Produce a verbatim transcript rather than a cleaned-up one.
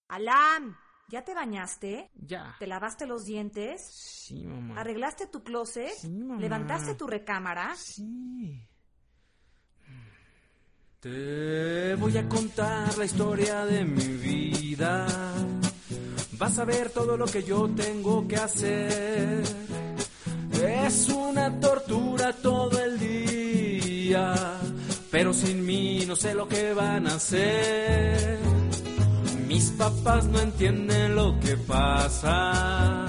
Alan, ¿ya te bañaste? Ya. ¿Te lavaste los dientes? Sí, mamá. ¿Arreglaste tu closet? Sí, mamá. ¿Levantaste tu recámara? Sí. Te voy a contar la historia de mi vida. Vas a ver todo lo que yo tengo que hacer. Es una tortura todo el día, pero sin mí no sé lo que van a hacer. Mis papás no entienden lo que pasa.